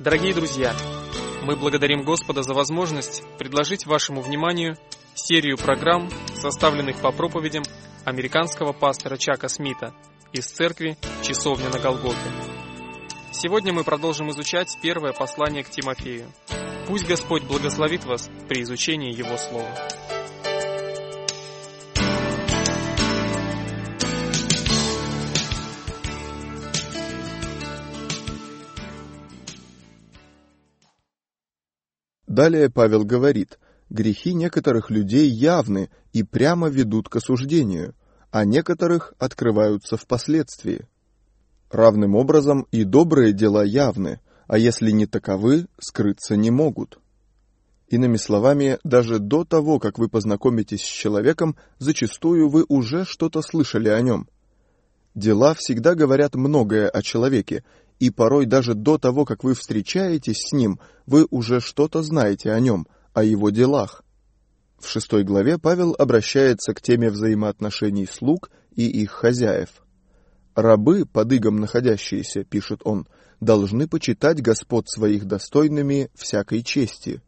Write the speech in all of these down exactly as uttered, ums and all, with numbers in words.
Дорогие друзья, мы благодарим Господа за возможность предложить вашему вниманию серию программ, составленных по проповедям американского пастора Чака Смита из церкви «Часовня на Голгофе». Сегодня мы продолжим изучать первое послание к Тимофею. Пусть Господь благословит вас при изучении Его Слова. Далее Павел говорит: грехи некоторых людей явны и прямо ведут к осуждению, а некоторых открываются впоследствии. Равным образом и добрые дела явны, а если не таковы, скрыться не могут. Иными словами, даже до того, как вы познакомитесь с человеком, зачастую вы уже что-то слышали о нем. Дела всегда говорят многое о человеке, и порой даже до того, как вы встречаетесь с ним, вы уже что-то знаете о нем, о его делах. В шестой главе Павел обращается к теме взаимоотношений слуг и их хозяев. «Рабы, под игом находящиеся, — пишет он, — должны почитать господ своих достойными всякой чести».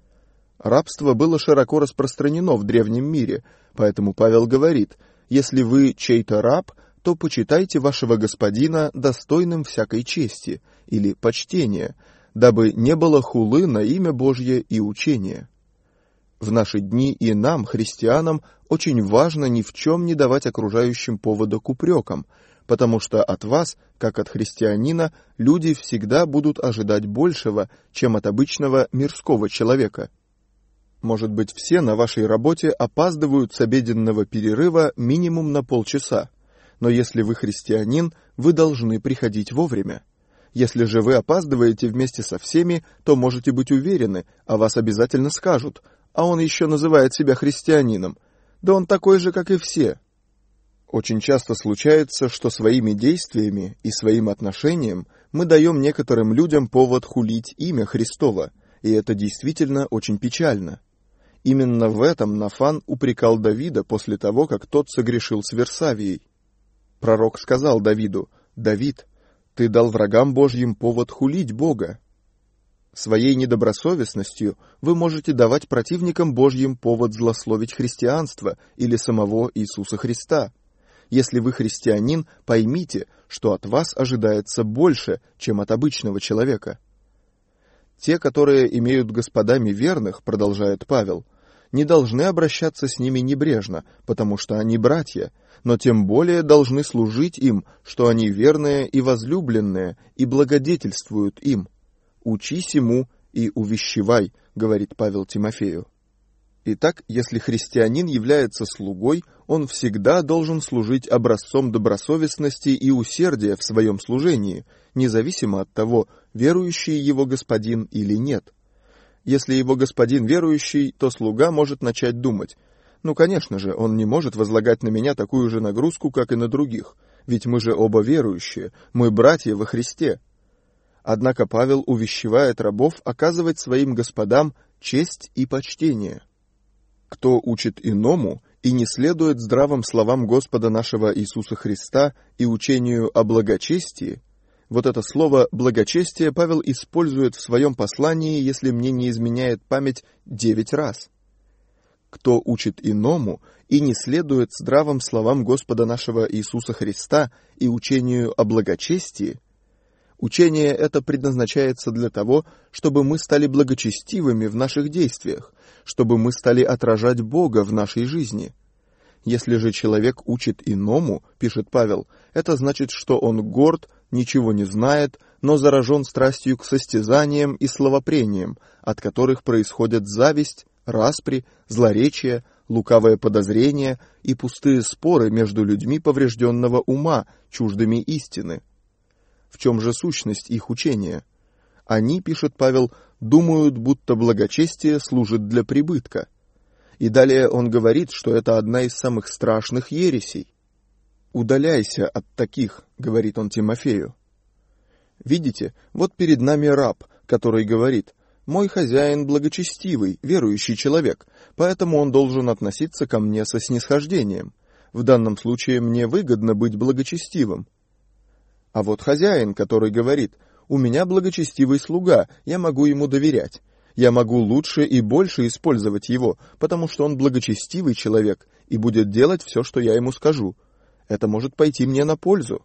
Рабство было широко распространено в древнем мире, поэтому Павел говорит: «Если вы чей-то раб, то почитайте вашего господина достойным всякой чести» или почтения, дабы не было хулы на имя Божье и учения. В наши дни и нам, христианам, очень важно ни в чем не давать окружающим повода к упрекам, потому что от вас, как от христианина, люди всегда будут ожидать большего, чем от обычного мирского человека. Может быть, все на вашей работе опаздывают с обеденного перерыва минимум на полчаса, но если вы христианин, вы должны приходить вовремя. Если же вы опаздываете вместе со всеми, то можете быть уверены, о вас обязательно скажут: а он еще называет себя христианином. Да он такой же, как и все. Очень часто случается, что своими действиями и своим отношением мы даем некоторым людям повод хулить имя Христово, и это действительно очень печально. Именно в этом Нафан упрекал Давида после того, как тот согрешил с Версавией. Пророк сказал Давиду: «Давид, ты дал врагам Божьим повод хулить Бога». Своей недобросовестностью вы можете давать противникам Божьим повод злословить христианство или самого Иисуса Христа. Если вы христианин, поймите, что от вас ожидается больше, чем от обычного человека. Те, которые имеют господами верных, продолжает Павел, не должны обращаться с ними небрежно, потому что они братья, но тем более должны служить им, что они верные и возлюбленные, и благодетельствуют им. «Учись ему и увещевай», — говорит Павел Тимофею. Итак, если христианин является слугой, он всегда должен служить образцом добросовестности и усердия в своем служении, независимо от того, верующий его господин или нет. Если его господин верующий, то слуга может начать думать: ну, конечно же, он не может возлагать на меня такую же нагрузку, как и на других, ведь мы же оба верующие, мы братья во Христе. Однако Павел увещевает рабов оказывать своим господам честь и почтение. Кто учит иному и не следует здравым словам Господа нашего Иисуса Христа и учению о благочестии, вот это слово «благочестие» Павел использует в своем послании, если мне не изменяет память, девять раз. Кто учит иному и не следует здравым словам Господа нашего Иисуса Христа и учению о благочестии, учение это предназначается для того, чтобы мы стали благочестивыми в наших действиях, чтобы мы стали отражать Бога в нашей жизни. Если же человек учит иному, пишет Павел, это значит, что он горд, ничего не знает, но заражен страстью к состязаниям и словопрениям, от которых происходят зависть, распри, злоречие, лукавое подозрение и пустые споры между людьми поврежденного ума, чуждыми истины. В чем же сущность их учения? Они, пишет Павел, думают, будто благочестие служит для прибытка. И далее он говорит, что это одна из самых страшных ересей. «Удаляйся от таких», — говорит он Тимофею. Видите, вот перед нами раб, который говорит: «Мой хозяин благочестивый, верующий человек, поэтому он должен относиться ко мне со снисхождением. В данном случае мне выгодно быть благочестивым». А вот хозяин, который говорит: У меня благочестивый слуга, я могу ему доверять. Я могу лучше и больше использовать его, потому что он благочестивый человек и будет делать все, что я ему скажу. Это может пойти мне на пользу.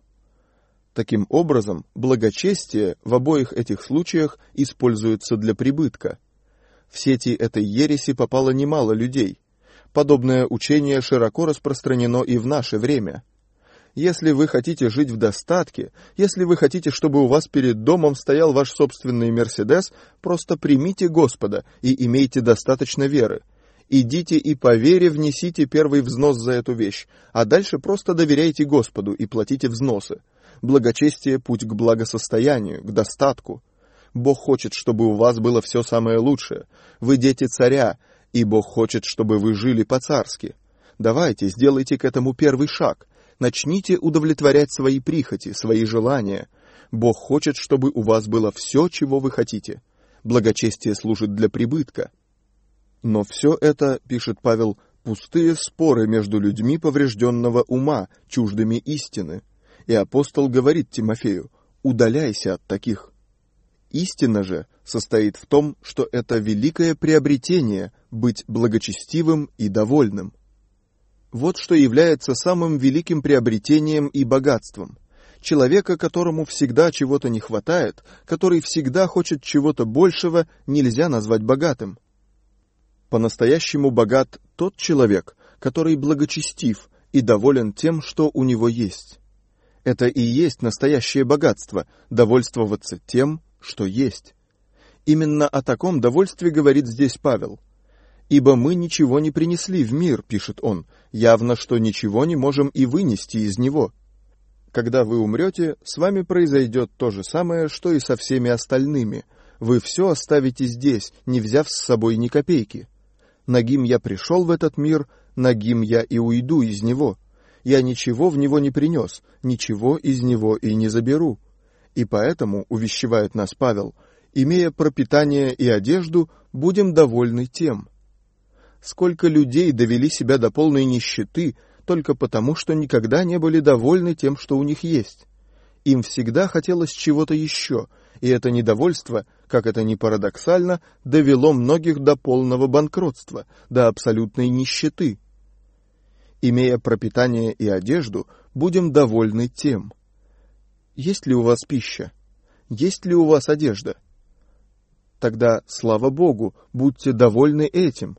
Таким образом, благочестие в обоих этих случаях используется для прибытка. В сети этой ереси попало немало людей. Подобное учение широко распространено и в наше время. Если вы хотите жить в достатке, если вы хотите, чтобы у вас перед домом стоял ваш собственный Мерседес, просто примите Господа и имейте достаточно веры. Идите и по вере внесите первый взнос за эту вещь, а дальше просто доверяйте Господу и платите взносы. Благочестие – путь к благосостоянию, к достатку. Бог хочет, чтобы у вас было все самое лучшее. Вы дети царя, и Бог хочет, чтобы вы жили по-царски. Давайте, сделайте к этому первый шаг. Начните удовлетворять свои прихоти, свои желания. Бог хочет, чтобы у вас было все, чего вы хотите. Благочестие служит для прибытка. Но все это, пишет Павел, пустые споры между людьми поврежденного ума, чуждыми истины. И апостол говорит Тимофею: удаляйся от таких. Истина же состоит в том, что это великое приобретение — быть благочестивым и довольным. Вот что является самым великим приобретением и богатством. Человека, которому всегда чего-то не хватает, который всегда хочет чего-то большего, нельзя назвать богатым. По-настоящему богат тот человек, который благочестив и доволен тем, что у него есть. Это и есть настоящее богатство — довольствоваться тем, что есть. Именно о таком довольстве говорит здесь Павел. «Ибо мы ничего не принесли в мир», — пишет он, — «явно, что ничего не можем и вынести из него». Когда вы умрете, с вами произойдет то же самое, что и со всеми остальными. Вы все оставите здесь, не взяв с собой ни копейки. Нагим я пришел в этот мир, нагим я и уйду из него. Я ничего в него не принес, ничего из него и не заберу. И поэтому, увещевает нас Павел, имея пропитание и одежду, будем довольны тем. Сколько людей довели себя до полной нищеты только потому, что никогда не были довольны тем, что у них есть. Им всегда хотелось чего-то еще, и это недовольство, как это ни парадоксально, довело многих до полного банкротства, до абсолютной нищеты. Имея пропитание и одежду, будем довольны тем. Есть ли у вас пища? Есть ли у вас одежда? Тогда, слава Богу, будьте довольны этим.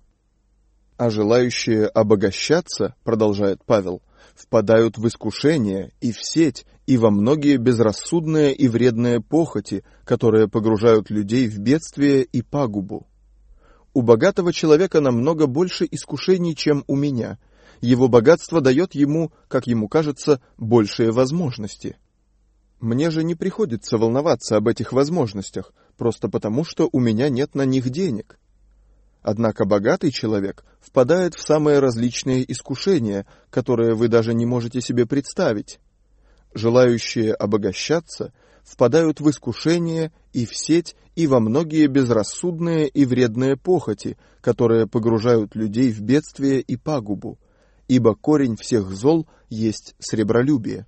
А желающие обогащаться, продолжает Павел, впадают в искушение и в сеть, и во многие безрассудные и вредные похоти, которые погружают людей в бедствие и пагубу. У богатого человека намного больше искушений, чем у меня. Его богатство дает ему, как ему кажется, большие возможности. Мне же не приходится волноваться об этих возможностях, просто потому, что у меня нет на них денег. Однако богатый человек впадает в самые различные искушения, которые вы даже не можете себе представить. Желающие обогащаться впадают в искушение и в сеть, и во многие безрассудные и вредные похоти, которые погружают людей в бедствие и пагубу, ибо корень всех зол есть сребролюбие.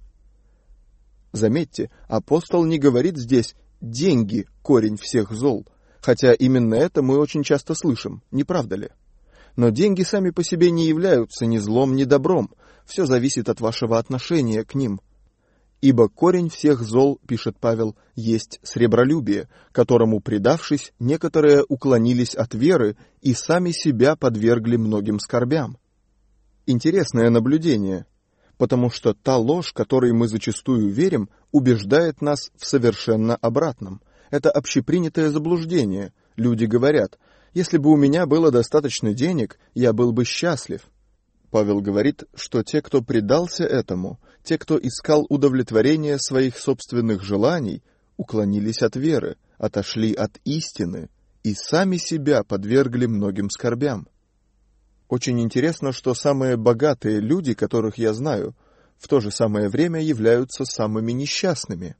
Заметьте, апостол не говорит здесь «деньги – корень всех зол», хотя именно это мы очень часто слышим, не правда ли? Но деньги сами по себе не являются ни злом, ни добром, все зависит от вашего отношения к ним. Ибо корень всех зол, пишет Павел, есть сребролюбие, которому, предавшись, некоторые уклонились от веры и сами себя подвергли многим скорбям. Интересное наблюдение, потому что та ложь, которой мы зачастую верим, убеждает нас в совершенно обратном. Это общепринятое заблуждение. Люди говорят: если бы у меня было достаточно денег, я был бы счастлив. Павел говорит, что те, кто предался этому, те, кто искал удовлетворения своих собственных желаний, уклонились от веры, отошли от истины и сами себя подвергли многим скорбям. Очень интересно, что самые богатые люди, которых я знаю, в то же самое время являются самыми несчастными.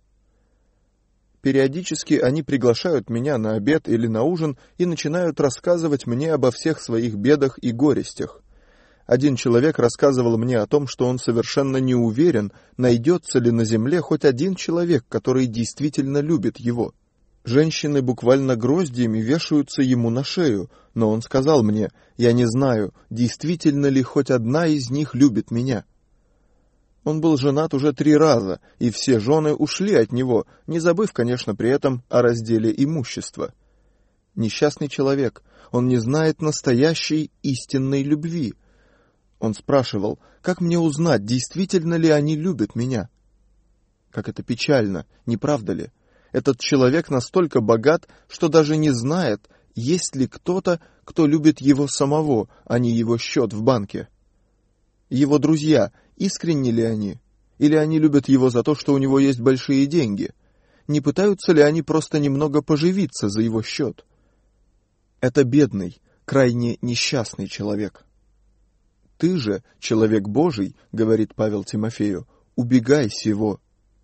Периодически они приглашают меня на обед или на ужин и начинают рассказывать мне обо всех своих бедах и горестях. Один человек рассказывал мне о том, что он совершенно не уверен, найдется ли на земле хоть один человек, который действительно любит его. Женщины буквально гроздьями вешаются ему на шею, но он сказал мне: «Я не знаю, действительно ли хоть одна из них любит меня». Он был женат уже три раза, и все жены ушли от него, не забыв, конечно, при этом о разделе имущества. Несчастный человек, он не знает настоящей истинной любви. Он спрашивал: «Как мне узнать, действительно ли они любят меня?» Как это печально, не правда ли? Этот человек настолько богат, что даже не знает, есть ли кто-то, кто любит его самого, а не его счет в банке. Его друзья, искренни ли они? Или они любят его за то, что у него есть большие деньги? Не пытаются ли они просто немного поживиться за его счет? Это бедный, крайне несчастный человек. «Ты же, человек Божий, — говорит Павел Тимофею, — убегай сего».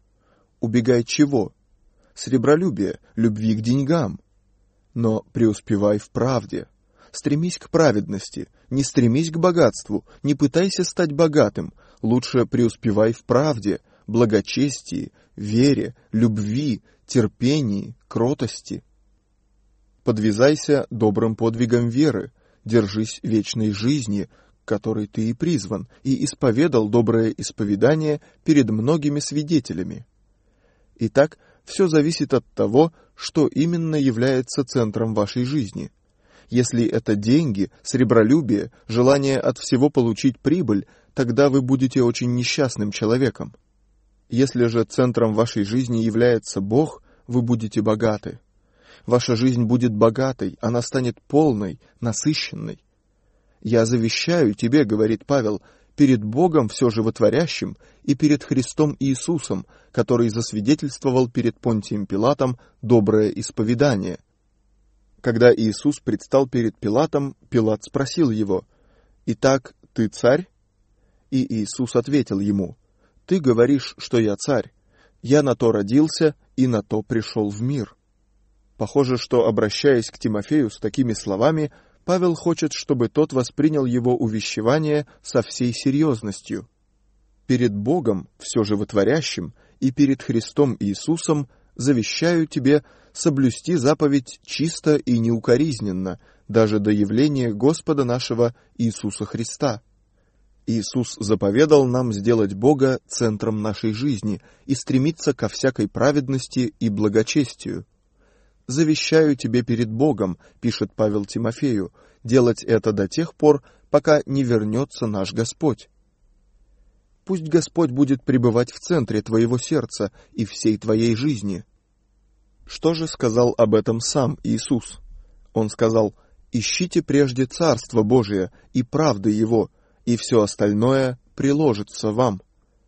Убегай чего? Сребролюбия, любви к деньгам. Но преуспевай в правде. Стремись к праведности, не стремись к богатству, не пытайся стать богатым. Лучше преуспевай в правде, благочестии, вере, любви, терпении, кротости. Подвязайся добрым подвигом веры, держись вечной жизни, к которой ты и призван, и исповедал доброе исповедание перед многими свидетелями. Итак, все зависит от того, что именно является центром вашей жизни. Если это деньги, сребролюбие, желание от всего получить прибыль, тогда вы будете очень несчастным человеком. Если же центром вашей жизни является Бог, вы будете богаты. Ваша жизнь будет богатой, она станет полной, насыщенной. «Я завещаю тебе, — говорит Павел, — перед Богом все животворящим и перед Христом Иисусом, который засвидетельствовал перед Понтием Пилатом доброе исповедание». Когда Иисус предстал перед Пилатом, Пилат спросил его: «Итак, ты царь?» И Иисус ответил ему: «Ты говоришь, что я царь. Я на то родился и на то пришел в мир». Похоже, что, обращаясь к Тимофею с такими словами, Павел хочет, чтобы тот воспринял его увещевание со всей серьезностью. «Перед Богом, все животворящим, и перед Христом Иисусом завещаю тебе соблюсти заповедь чисто и неукоризненно, даже до явления Господа нашего Иисуса Христа». Иисус заповедал нам сделать Бога центром нашей жизни и стремиться ко всякой праведности и благочестию. «Завещаю тебе перед Богом, — пишет Павел Тимофею, — делать это до тех пор, пока не вернется наш Господь». Пусть Господь будет пребывать в центре твоего сердца и всей твоей жизни. Что же сказал об этом сам Иисус? Он сказал: «Ищите прежде Царство Божие и правды Его, и все остальное приложится вам».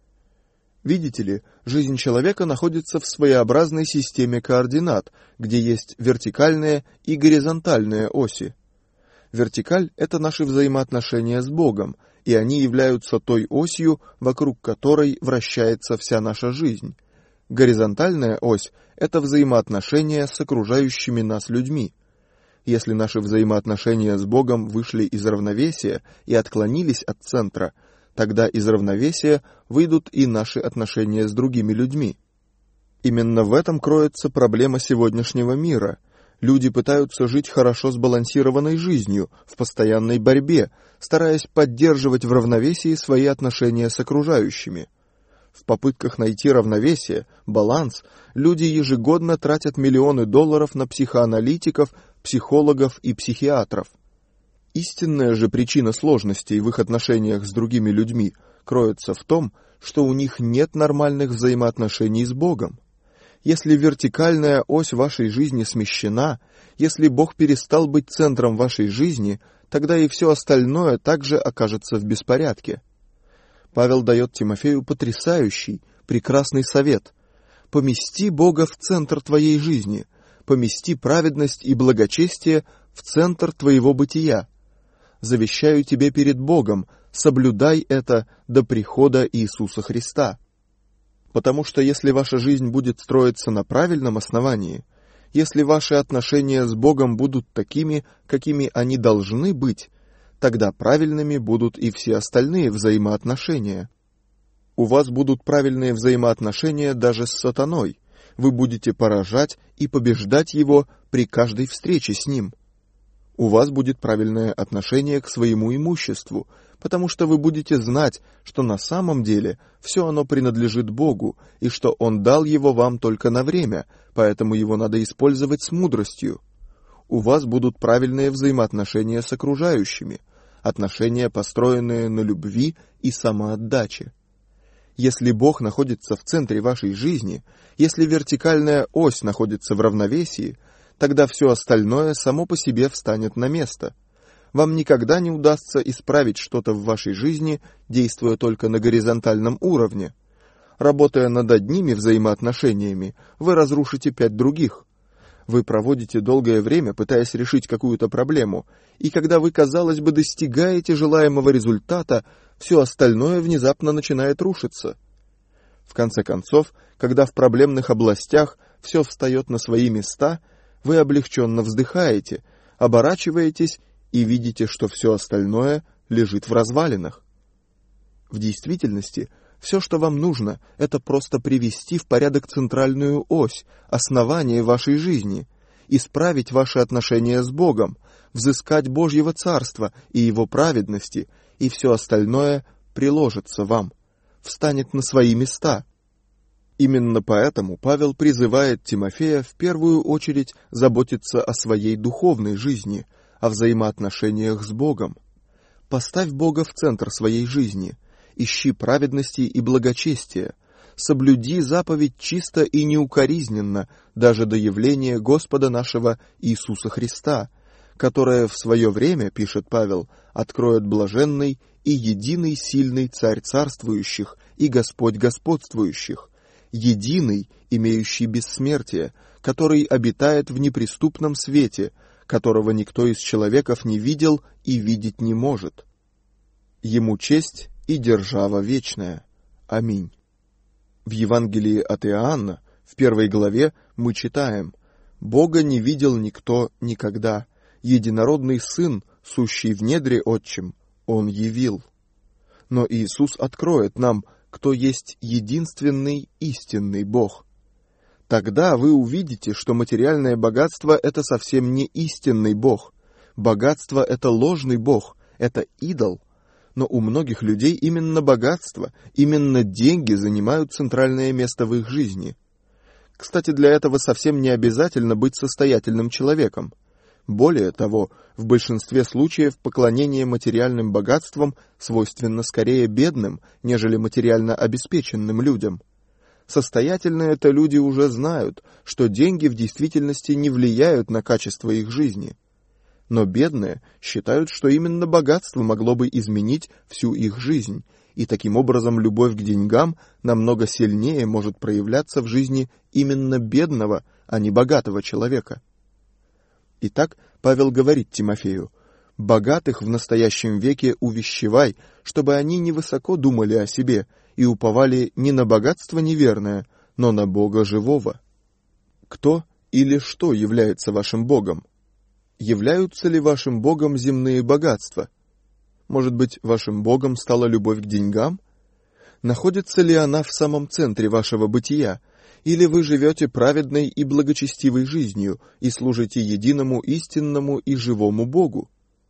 Видите ли, жизнь человека находится в своеобразной системе координат, где есть вертикальные и горизонтальные оси. Вертикаль — это наши взаимоотношения с Богом, и они являются той осью, вокруг которой вращается вся наша жизнь. Горизонтальная ось — это взаимоотношения с окружающими нас людьми. Если наши взаимоотношения с Богом вышли из равновесия и отклонились от центра, тогда из равновесия выйдут и наши отношения с другими людьми. Именно в этом кроется проблема сегодняшнего мира. Люди пытаются жить хорошо сбалансированной жизнью, в постоянной борьбе, стараясь поддерживать в равновесии свои отношения с окружающими. В попытках найти равновесие, баланс, люди ежегодно тратят миллионы долларов на психоаналитиков, психологов и психиатров. Истинная же причина сложностей в их отношениях с другими людьми кроется в том, что у них нет нормальных взаимоотношений с Богом. Если вертикальная ось вашей жизни смещена, если Бог перестал быть центром вашей жизни, тогда и все остальное также окажется в беспорядке. Павел дает Тимофею потрясающий, прекрасный совет. Помести Бога в центр твоей жизни, помести праведность и благочестие в центр твоего бытия. Завещаю тебе перед Богом, соблюдай это до прихода Иисуса Христа. Потому что если ваша жизнь будет строиться на правильном основании, если ваши отношения с Богом будут такими, какими они должны быть, тогда правильными будут и все остальные взаимоотношения. У вас будут правильные взаимоотношения даже с сатаной. Вы будете поражать и побеждать его при каждой встрече с ним. У вас будет правильное отношение к своему имуществу, потому что вы будете знать, что на самом деле все оно принадлежит Богу, и что Он дал его вам только на время, поэтому его надо использовать с мудростью. У вас будут правильные взаимоотношения с окружающими, отношения, построенные на любви и самоотдаче. Если Бог находится в центре вашей жизни, если вертикальная ось находится в равновесии, тогда все остальное само по себе встанет на место. Вам никогда не удастся исправить что-то в вашей жизни, действуя только на горизонтальном уровне. Работая над одними взаимоотношениями, вы разрушите пять других. Вы проводите долгое время, пытаясь решить какую-то проблему, и когда вы, казалось бы, достигаете желаемого результата, все остальное внезапно начинает рушиться. В конце концов, когда в проблемных областях все встает на свои места, вы облегченно вздыхаете, оборачиваетесь и видите, что все остальное лежит в развалинах. В действительности, все, что вам нужно, это просто привести в порядок центральную ось, основание вашей жизни, исправить ваши отношения с Богом, взыскать Божьего Царства и Его праведности, и все остальное приложится вам, встанет на свои места. Именно поэтому Павел призывает Тимофея в первую очередь заботиться о своей духовной жизни, о взаимоотношениях с Богом. Поставь Бога в центр своей жизни, ищи праведности и благочестия, соблюди заповедь чисто и неукоризненно даже до явления Господа нашего Иисуса Христа, которое в свое время, пишет Павел, откроет блаженный и единый сильный Царь царствующих и Господь господствующих, единый, имеющий бессмертие, который обитает в неприступном свете, которого никто из человеков не видел и видеть не может. Ему честь и держава вечная. Аминь. В Евангелии от Иоанна, в первой главе, мы читаем: «Бога не видел никто никогда, единородный Сын, сущий в недре Отчим, Он явил». Но Иисус откроет нам, кто есть единственный истинный Бог. Тогда вы увидите, что материальное богатство — это совсем не истинный Бог. Богатство — это ложный Бог, это идол. Но у многих людей именно богатство, именно деньги занимают центральное место в их жизни. Кстати, для этого совсем не обязательно быть состоятельным человеком. Более того, в большинстве случаев поклонение материальным богатствам свойственно скорее бедным, нежели материально обеспеченным людям. Состоятельные-то люди уже знают, что деньги в действительности не влияют на качество их жизни. Но бедные считают, что именно богатство могло бы изменить всю их жизнь, и таким образом любовь к деньгам намного сильнее может проявляться в жизни именно бедного, а не богатого человека. Итак, Павел говорит Тимофею: «Богатых в настоящем веке увещевай, чтобы они невысоко думали о себе и уповали не на богатство неверное, но на Бога живого». Кто или что является вашим Богом? Являются ли вашим Богом земные богатства? Может быть, вашим Богом стала любовь к деньгам? Находится ли она в самом центре вашего бытия? Или вы живете праведной и благочестивой жизнью и служите единому истинному и живому Богу?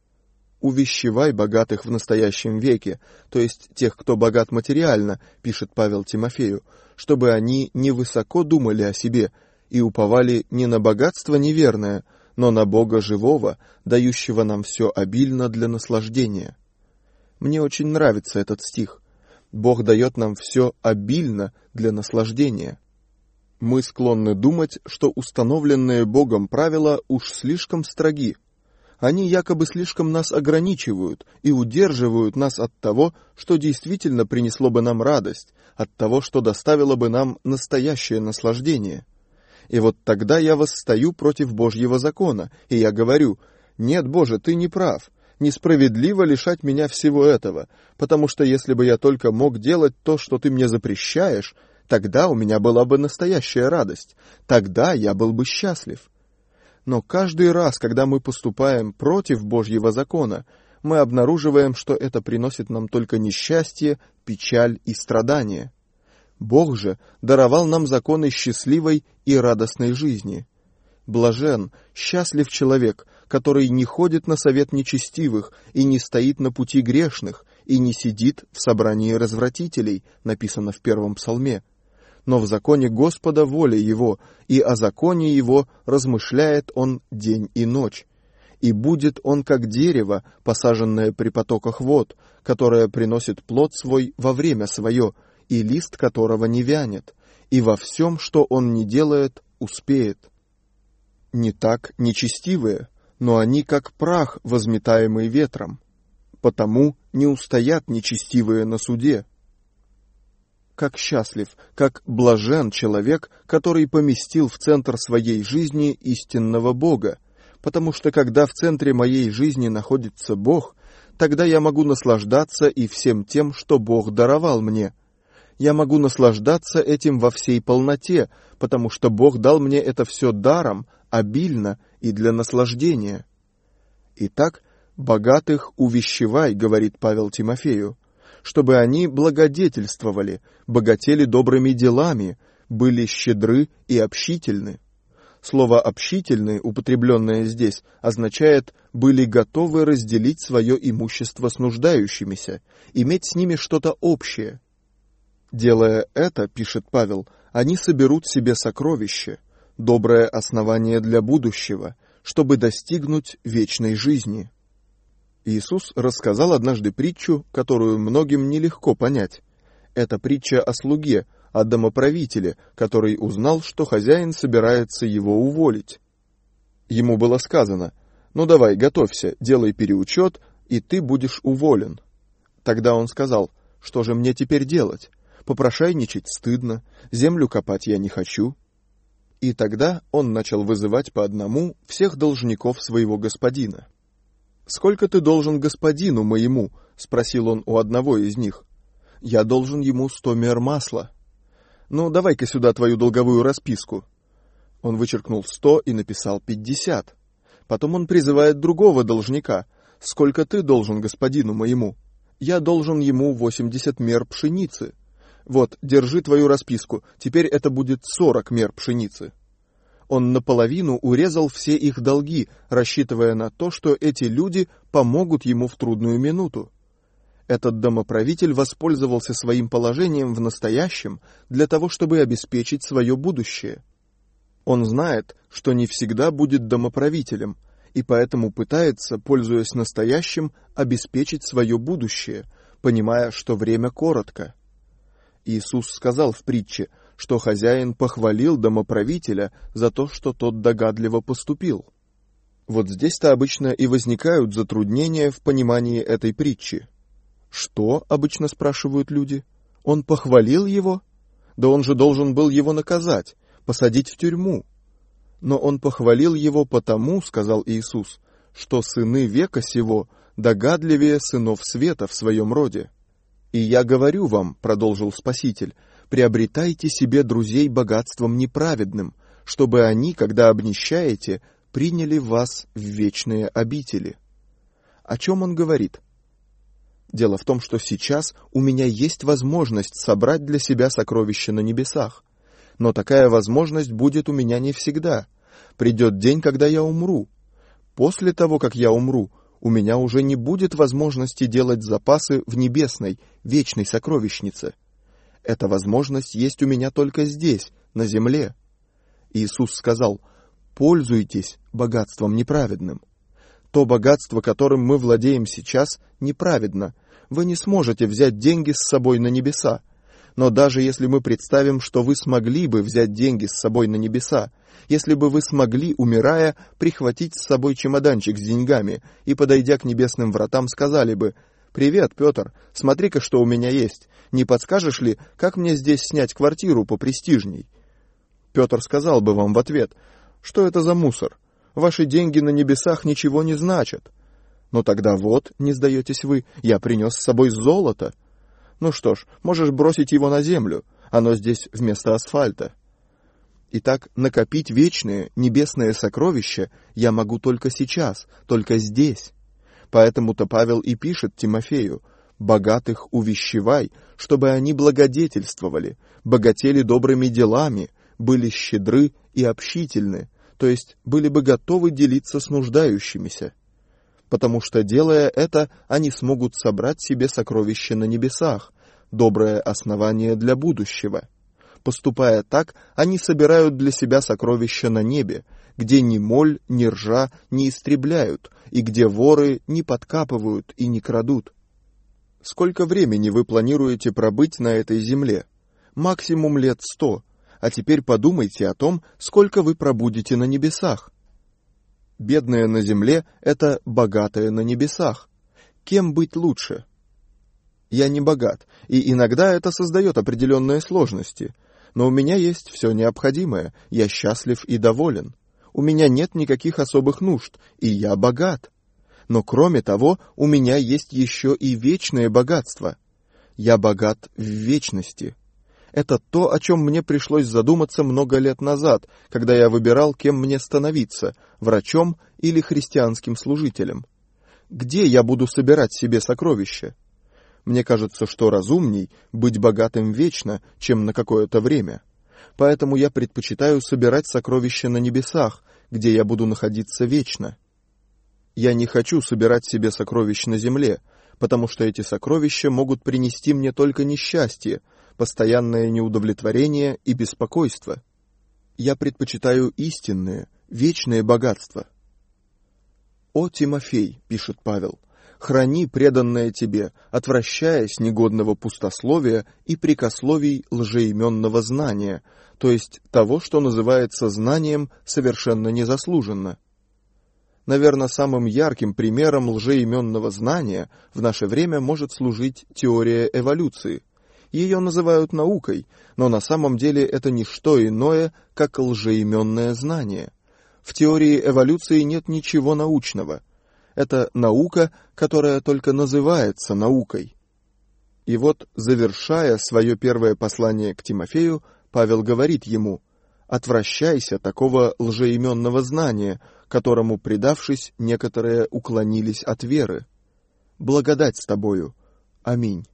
«Увещевай богатых в настоящем веке», то есть тех, кто богат материально, пишет Павел Тимофею, чтобы они невысоко думали о себе и уповали не на богатство неверное, но на Бога живого, дающего нам все обильно для наслаждения. Мне очень нравится этот стих. Бог дает нам все обильно для наслаждения. Мы склонны думать, что установленные Богом правила уж слишком строги. Они якобы слишком нас ограничивают и удерживают нас от того, что действительно принесло бы нам радость, от того, что доставило бы нам настоящее наслаждение. И вот тогда я восстаю против Божьего закона, и я говорю: «Нет, Боже, ты не прав. Несправедливо лишать меня всего этого, потому что если бы я только мог делать то, что ты мне запрещаешь, тогда у меня была бы настоящая радость, тогда я был бы счастлив». Но каждый раз, когда мы поступаем против Божьего закона, мы обнаруживаем, что это приносит нам только несчастье, печаль и страдания. Бог же даровал нам законы счастливой и радостной жизни. Блажен, счастлив человек, который не ходит на совет нечестивых и не стоит на пути грешных и не сидит в собрании развратителей, написано в первом псалме. Но в законе Господа воля его, и о законе его размышляет он день и ночь. И будет он как дерево, посаженное при потоках вод, которое приносит плод свой во время свое, и лист которого не вянет, и во всем, что он не делает, успеет. Не так нечестивые, но они как прах, возметаемый ветром. Потому не устоят нечестивые на суде. Как счастлив, как блажен человек, который поместил в центр своей жизни истинного Бога, потому что когда в центре моей жизни находится Бог, тогда я могу наслаждаться и всем тем, что Бог даровал мне. Я могу наслаждаться этим во всей полноте, потому что Бог дал мне это все даром, обильно и для наслаждения. Итак, богатых увещевай, говорит Павел Тимофею, чтобы они благодетельствовали, богатели добрыми делами, были щедры и общительны. Слово «общительны», употребленное здесь, означает «были готовы разделить свое имущество с нуждающимися, иметь с ними что-то общее». Делая это, пишет Павел, они соберут себе сокровище, доброе основание для будущего, чтобы достигнуть вечной жизни. Иисус рассказал однажды притчу, которую многим нелегко понять. Это притча о слуге, о домоправителе, который узнал, что хозяин собирается его уволить. Ему было сказано: «Ну давай, готовься, делай переучет, и ты будешь уволен». Тогда он сказал: «Что же мне теперь делать? Попрошайничать стыдно, землю копать я не хочу». И тогда он начал вызывать по одному всех должников своего господина. «Сколько ты должен господину моему?» — спросил он у одного из них. «Я должен ему сто мер масла». «Ну, давай-ка сюда твою долговую расписку». Он вычеркнул сто и написал пятьдесят. Потом он призывает другого должника. «Сколько ты должен господину моему?» «Я должен ему восемьдесят мер пшеницы». «Вот, держи твою расписку, теперь это будет сорок мер пшеницы». Он наполовину урезал все их долги, рассчитывая на то, что эти люди помогут ему в трудную минуту. Этот домоправитель воспользовался своим положением в настоящем для того, чтобы обеспечить свое будущее. Он знает, что не всегда будет домоправителем, и поэтому пытается, пользуясь настоящим, обеспечить свое будущее, понимая, что время коротко. Иисус сказал в притче, что хозяин похвалил домоправителя за то, что тот догадливо поступил. Вот здесь-то обычно и возникают затруднения в понимании этой притчи. «Что?» — обычно спрашивают люди. «Он похвалил его? Да он же должен был его наказать, посадить в тюрьму». «Но он похвалил его потому, — сказал Иисус, — что сыны века сего догадливее сынов света в своем роде. И я говорю вам, — продолжил Спаситель, — приобретайте себе друзей богатством неправедным, чтобы они, когда обнищаете, приняли вас в вечные обители». О чем он говорит? Дело в том, что сейчас у меня есть возможность собрать для себя сокровища на небесах. Но такая возможность будет у меня не всегда. Придет день, когда я умру. После того, как я умру, у меня уже не будет возможности делать запасы в небесной, вечной сокровищнице. Эта возможность есть у меня только здесь, на земле. Иисус сказал: «Пользуйтесь богатством неправедным». То богатство, которым мы владеем сейчас, неправедно. Вы не сможете взять деньги с собой на небеса. Но даже если мы представим, что вы смогли бы взять деньги с собой на небеса, если бы вы смогли, умирая, прихватить с собой чемоданчик с деньгами и, подойдя к небесным вратам, сказали бы: «Привет, Петр, смотри-ка, что у меня есть. Не подскажешь ли, как мне здесь снять квартиру попрестижней?» Петр сказал бы вам в ответ: «Что это за мусор? Ваши деньги на небесах ничего не значат». «Но тогда вот, не сдаетесь вы, я принес с собой золото». «Ну что ж, можешь бросить его на землю, оно здесь вместо асфальта». Итак, накопить вечные, небесные сокровища я могу только сейчас, только здесь. Поэтому-то Павел и пишет Тимофею: «Богатых увещевай, чтобы они благодетельствовали, богатели добрыми делами, были щедры и общительны, то есть были бы готовы делиться с нуждающимися. Потому что, делая это, они смогут собрать себе сокровища на небесах, доброе основание для будущего. Поступая так, они собирают для себя сокровища на небе, где ни моль, ни ржа не истребляют, и где воры не подкапывают и не крадут». Сколько времени вы планируете пробыть на этой земле? Максимум лет сто. А теперь подумайте о том, сколько вы пробудете на небесах. Бедное на земле — это богатое на небесах. Кем быть лучше? Я не богат, и иногда это создает определенные сложности. Но у меня есть все необходимое, я счастлив и доволен. У меня нет никаких особых нужд, и я богат. Но кроме того, у меня есть еще и вечное богатство. Я богат в вечности. Это то, о чем мне пришлось задуматься много лет назад, когда я выбирал, кем мне становиться, врачом или христианским служителем. Где я буду собирать себе сокровища? Мне кажется, что разумней быть богатым вечно, чем на какое-то время. Поэтому я предпочитаю собирать сокровища на небесах, где я буду находиться вечно. Я не хочу собирать себе сокровищ на земле, потому что эти сокровища могут принести мне только несчастье, постоянное неудовлетворение и беспокойство. Я предпочитаю истинное, вечное богатство. «О, Тимофей», — пишет Павел, — «храни преданное тебе, отвращаясь негодного пустословия и прикословий лжеименного знания, то есть того, что называется знанием совершенно незаслуженно». Наверное, самым ярким примером лжеименного знания в наше время может служить теория эволюции. Ее называют наукой, но на самом деле это не что иное, как лжеименное знание. В теории эволюции нет ничего научного. Это наука, которая только называется наукой. И вот, завершая свое первое послание к Тимофею, Павел говорит ему: «Отвращайся такого лжеименного знания, которому, предавшись, некоторые уклонились от веры. Благодать с тобою. Аминь».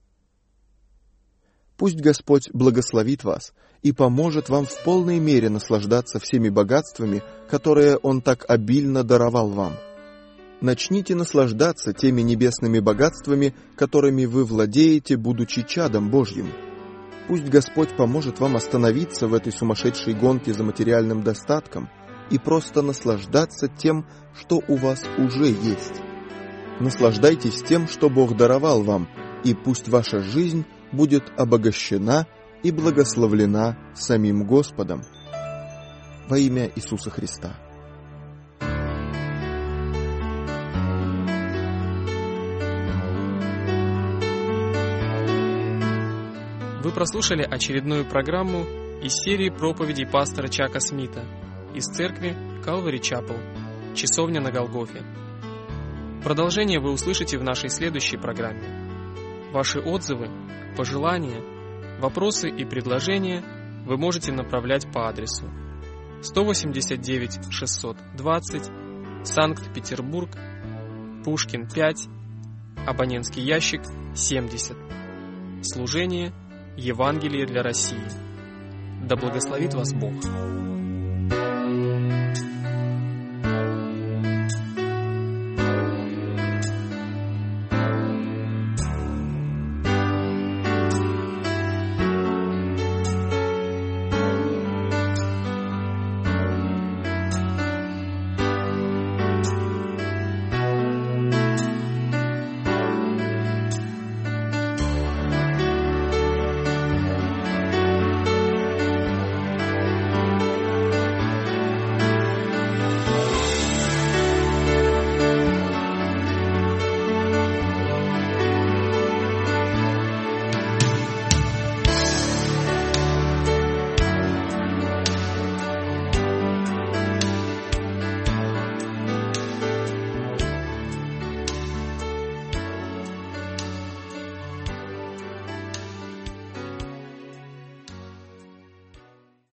Пусть Господь благословит вас и поможет вам в полной мере наслаждаться всеми богатствами, которые Он так обильно даровал вам. Начните наслаждаться теми небесными богатствами, которыми вы владеете, будучи чадом Божьим. Пусть Господь поможет вам остановиться в этой сумасшедшей гонке за материальным достатком и просто наслаждаться тем, что у вас уже есть. Наслаждайтесь тем, что Бог даровал вам, и пусть ваша жизнь будет обогащена и благословлена самим Господом. Во имя Иисуса Христа. Вы прослушали очередную программу из серии проповедей пастора Чака Смита из церкви Calvary Chapel, Часовня на Голгофе. Продолжение вы услышите в нашей следующей программе. Ваши отзывы, пожелания, вопросы и предложения вы можете направлять по адресу сто восемьдесят девять шестьсот двадцать, Санкт-Петербург, Пушкин пять, абонентский ящик семьдесят. Служение Евангелие для России. Да благословит вас Бог.